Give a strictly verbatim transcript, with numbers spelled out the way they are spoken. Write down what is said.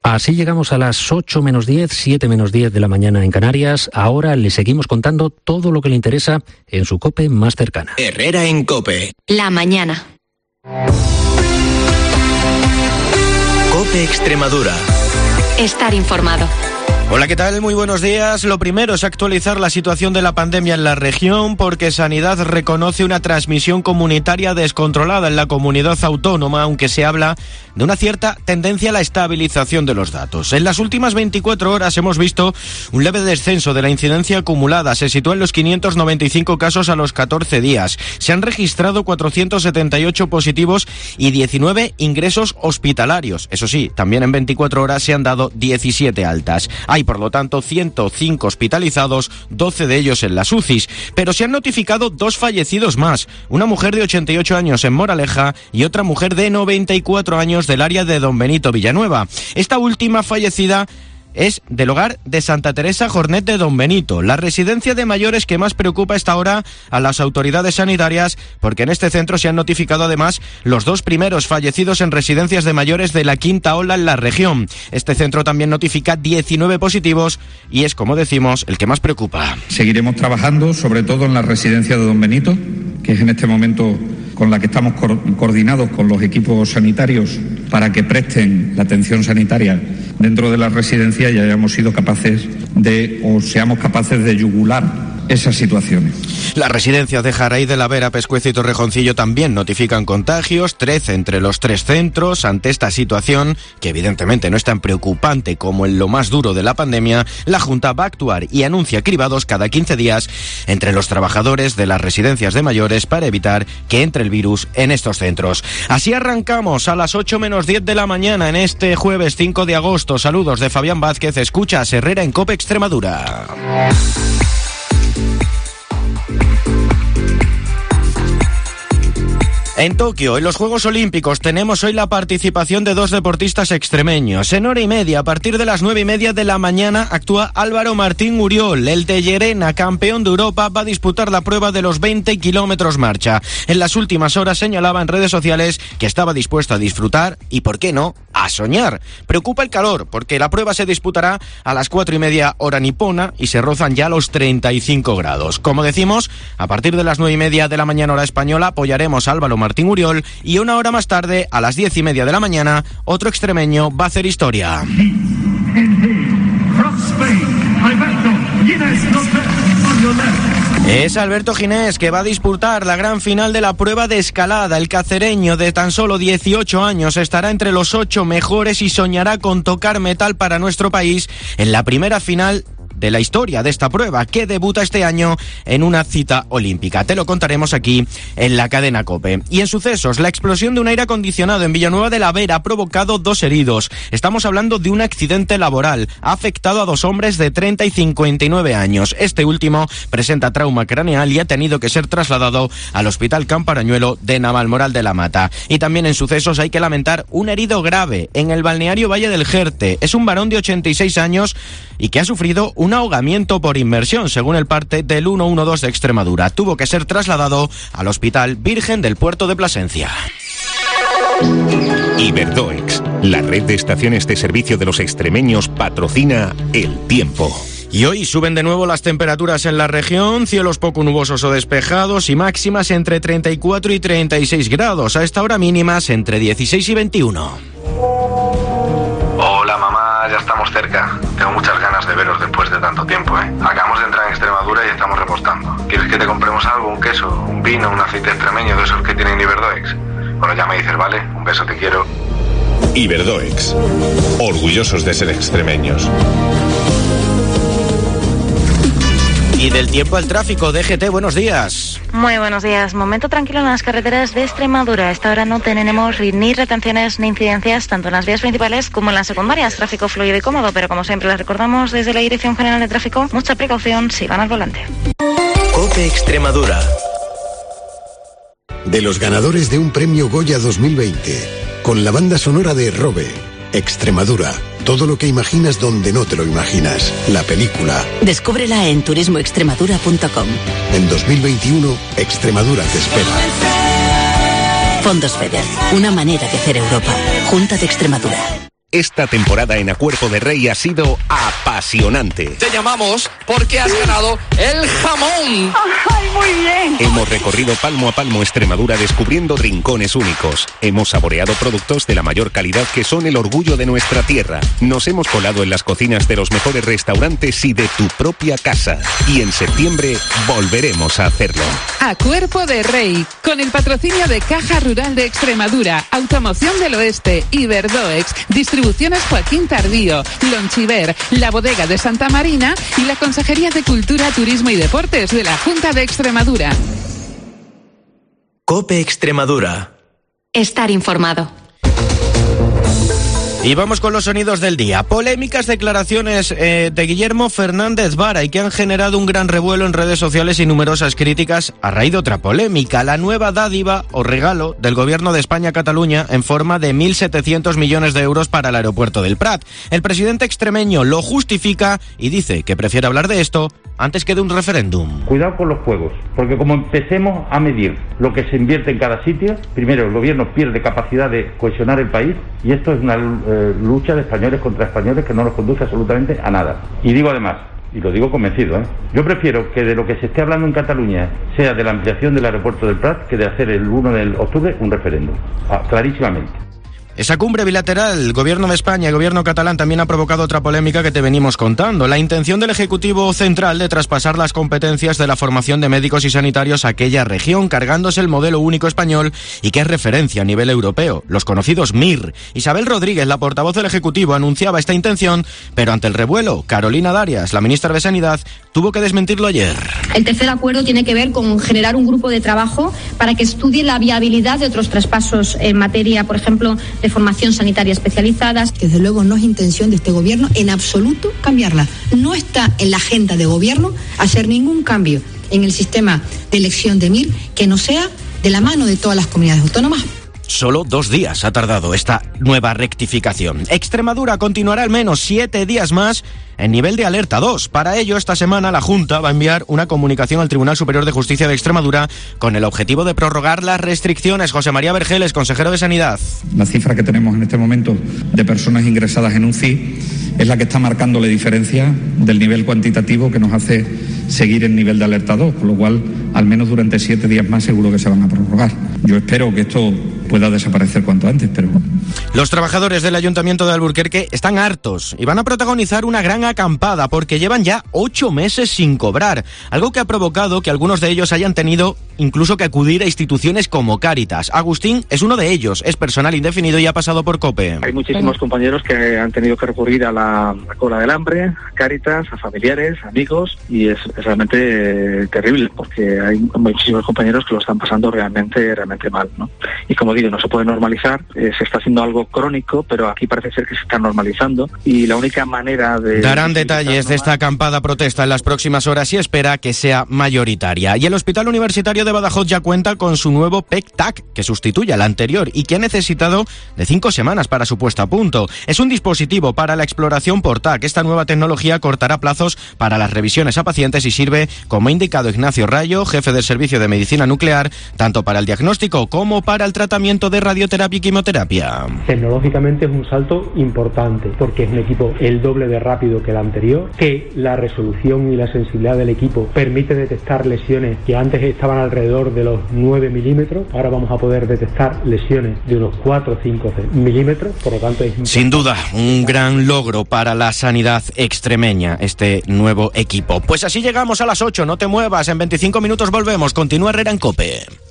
Así llegamos a las ocho menos diez, siete menos diez de la mañana en Canarias. Ahora le seguimos contando todo lo que le interesa en su COPE más cercana. Herrera en COPE. La mañana. COPE Extremadura. Estar informado. Hola, ¿qué tal? Muy buenos días. Lo primero es actualizar la situación de la pandemia en la región, porque Sanidad reconoce una transmisión comunitaria descontrolada en la comunidad autónoma, aunque se habla de una cierta tendencia a la estabilización de los datos. En las últimas veinticuatro horas hemos visto un leve descenso de la incidencia acumulada. Se sitúa en los quinientos noventa y cinco casos a los catorce días. Se han registrado cuatrocientos setenta y ocho positivos y diecinueve ingresos hospitalarios. Eso sí, también en veinticuatro horas se han dado diecisiete altas. Hay, por lo tanto, ciento cinco hospitalizados, doce de ellos en las U C Is. Pero se han notificado dos fallecidos más. Una mujer de ochenta y ocho años en Moraleja y otra mujer de noventa y cuatro años del área de Don Benito, Villanueva. Esta última fallecida es del hogar de Santa Teresa Jornet de Don Benito, la residencia de mayores que más preocupa a esta hora a las autoridades sanitarias, porque en este centro se han notificado además los dos primeros fallecidos en residencias de mayores de la quinta ola en la región. Este centro también notifica diecinueve positivos y es, como decimos, el que más preocupa. Seguiremos trabajando sobre todo en la residencia de Don Benito, que es en este momento con la que estamos co- coordinados con los equipos sanitarios para que presten la atención sanitaria dentro de la residencia y hayamos sido capaces de, o seamos capaces de yugular esas situaciones. Las residencias de Jaraí de la Vera, Pescueza y Torrejoncillo también notifican contagios, trece entre los tres centros. Ante esta situación, que evidentemente no es tan preocupante como en lo más duro de la pandemia, la Junta va a actuar y anuncia cribados cada quince días entre los trabajadores de las residencias de mayores para evitar que entre el virus en estos centros. Así arrancamos a las ocho menos diez de la mañana en este jueves cinco de agosto. Saludos de Fabián Vázquez, escuchas Herrera en COPE Extremadura. En Tokio, en los Juegos Olímpicos, tenemos hoy la participación de dos deportistas extremeños. En hora y media, a partir de las nueve y media de la mañana, actúa Álvaro Martín Uriol. El de Llerena, campeón de Europa, va a disputar la prueba de los veinte kilómetros marcha. En las últimas horas señalaba en redes sociales que estaba dispuesto a disfrutar y, ¿por qué no?, a soñar. Preocupa el calor, porque la prueba se disputará a las cuatro y media hora nipona y se rozan ya los treinta y cinco grados. Como decimos, a partir de las nueve y media de la mañana hora española apoyaremos a Álvaro Martín Uriol y una hora más tarde, a las diez y media de la mañana, otro extremeño va a hacer historia. Es Alberto Ginés, que va a disputar la gran final de la prueba de escalada. El cacereño de tan solo dieciocho años estará entre los ocho mejores y soñará con tocar metal para nuestro país en la primera final de la historia de esta prueba, que debuta este año en una cita olímpica. Te lo contaremos aquí en la cadena COPE. Y en sucesos, la explosión de un aire acondicionado en Villanueva de la Vera ha provocado dos heridos. Estamos hablando de un accidente laboral. Ha afectado a dos hombres de treinta y cincuenta y nueve años. Este último presenta trauma craneal y ha tenido que ser trasladado al Hospital Camparañuelo de Navalmoral de la Mata. Y también en sucesos hay que lamentar un herido grave en el balneario Valle del Jerte. Es un varón de ochenta y seis años y que ha sufrido un ahogamiento por inmersión, según el parte del ciento doce de Extremadura. Tuvo que ser trasladado al Hospital Virgen del Puerto de Plasencia. Iberdoex, la red de estaciones de servicio de los extremeños, patrocina El Tiempo. Y hoy suben de nuevo las temperaturas en la región, cielos poco nubosos o despejados y máximas entre treinta y cuatro y treinta y seis grados. A esta hora mínimas entre dieciséis y veintiuno. Hola mamá, ya estamos cerca. Tengo muchas ganas de veros después de tanto tiempo, ¿eh? Acabamos de entrar en Extremadura y estamos repostando. ¿Quieres que te compremos algo? ¿Un queso? ¿Un vino? ¿Un aceite extremeño de esos que tienen Iberdoex? Bueno, ya me dices, ¿vale? Un beso, te quiero. Iberdoex, orgullosos de ser extremeños. Y del tiempo al tráfico, D G T, buenos días. Muy buenos días. Momento tranquilo en las carreteras de Extremadura. A esta hora no tenemos ni retenciones ni incidencias, tanto en las vías principales como en las secundarias. Tráfico fluido y cómodo, pero como siempre les recordamos desde la Dirección General de Tráfico, mucha precaución si van al volante. COPE Extremadura. De los ganadores de un premio Goya dos mil veinte, con la banda sonora de Robe, Extremadura. Todo lo que imaginas donde no te lo imaginas. La película. Descúbrela en turismo extremadura punto com. En dos mil veintiuno, Extremadura te espera. Fondos FEDER. Una manera de hacer Europa. Junta de Extremadura. Esta temporada en A Cuerpo de Rey ha sido apasionante. Te llamamos porque has ganado el jamón. ¡Ay, muy bien! Hemos recorrido palmo a palmo Extremadura descubriendo rincones únicos. Hemos saboreado productos de la mayor calidad que son el orgullo de nuestra tierra. Nos hemos colado en las cocinas de los mejores restaurantes y de tu propia casa. Y en septiembre volveremos a hacerlo. A Cuerpo de Rey, con el patrocinio de Caja Rural de Extremadura, Automoción del Oeste, Iberdoex, Distribuciones Joaquín Tardío, Lonchiver, la Bodega de Santa Marina y la Consejería de Cultura, Turismo y Deportes de la Junta de Extremadura. COPE Extremadura. Estar informado. Y vamos con los sonidos del día. Polémicas declaraciones eh, de Guillermo Fernández Vara y que han generado un gran revuelo en redes sociales y numerosas críticas a raíz de otra polémica. La nueva dádiva o regalo del Gobierno de España a Cataluña en forma de mil setecientos millones de euros para el aeropuerto del Prat. El presidente extremeño lo justifica y dice que prefiere hablar de esto antes que de un referéndum. Cuidado con los juegos, porque como empecemos a medir lo que se invierte en cada sitio, primero el gobierno pierde capacidad de cohesionar el país y esto es una eh, lucha de españoles contra españoles que no nos conduce absolutamente a nada. Y digo además, y lo digo convencido, ¿eh? yo prefiero que de lo que se esté hablando en Cataluña sea de la ampliación del aeropuerto del Prat que de hacer el uno de octubre un referéndum, ah, clarísimamente. Esa cumbre bilateral, el Gobierno de España y el Gobierno catalán, también ha provocado otra polémica que te venimos contando. La intención del Ejecutivo Central de traspasar las competencias de la formación de médicos y sanitarios a aquella región, cargándose el modelo único español y que es referencia a nivel europeo, los conocidos M I R. Isabel Rodríguez, la portavoz del Ejecutivo, anunciaba esta intención, pero ante el revuelo, Carolina Darias, la ministra de Sanidad, tuvo que desmentirlo ayer. El tercer acuerdo tiene que ver con generar un grupo de trabajo para que estudie la viabilidad de otros traspasos en materia, por ejemplo, de formación sanitaria especializadas. Desde luego no es intención de este gobierno en absoluto cambiarla. No está en la agenda de gobierno hacer ningún cambio en el sistema de elección de M I R que no sea de la mano de todas las comunidades autónomas. Solo dos días ha tardado esta nueva rectificación. Extremadura continuará al menos siete días más en nivel de alerta dos. Para ello, esta semana la Junta va a enviar una comunicación al Tribunal Superior de Justicia de Extremadura con el objetivo de prorrogar las restricciones. José María Vergeles, consejero de Sanidad. La cifra que tenemos en este momento de personas ingresadas en U C I es la que está marcando la diferencia del nivel cuantitativo que nos hace seguir en nivel de alerta dos, con lo cual al menos durante siete días más seguro que se van a prorrogar. Yo espero que esto pueda desaparecer cuanto antes, pero... Los trabajadores del Ayuntamiento de Alburquerque están hartos y van a protagonizar una gran acampada porque llevan ya ocho meses sin cobrar, algo que ha provocado que algunos de ellos hayan tenido incluso que acudir a instituciones como Cáritas. Agustín es uno de ellos, es personal indefinido y ha pasado por COPE. Hay muchísimos compañeros que han tenido que recurrir a la, la cola del hambre, a Cáritas, a familiares, amigos, y es, es realmente eh, terrible porque hay muchísimos compañeros que lo están pasando realmente, realmente mal, ¿no? Y como digo, no se puede normalizar, eh, se está haciendo algo crónico, pero aquí parece ser que se está normalizando y la única manera de... Darán detalles de esta acampada protesta en las próximas horas y espera que sea mayoritaria. Y el Hospital Universitario de Badajoz ya cuenta con su nuevo P E C T A C, que sustituye al anterior y que ha necesitado de cinco semanas para su puesta a punto. Es un dispositivo para la exploración por T A C. Esta nueva tecnología cortará plazos para las revisiones a pacientes y sirve, como ha indicado Ignacio Rayo, jefe del Servicio de Medicina Nuclear, tanto para el diagnóstico como para el tratamiento de radioterapia y quimioterapia. Tecnológicamente es un salto importante porque es un equipo el doble de rápido que el anterior, que la resolución y la sensibilidad del equipo permite detectar lesiones que antes estaban alrededor de los nueve milímetros, ahora vamos a poder detectar lesiones de unos cuatro o cinco milímetros, por lo tanto es... Sin duda, un gran logro para la sanidad extremeña, este nuevo equipo. Pues así llegamos a las ocho, no te muevas, en veinticinco minutos volvemos, continúa Herrera en COPE.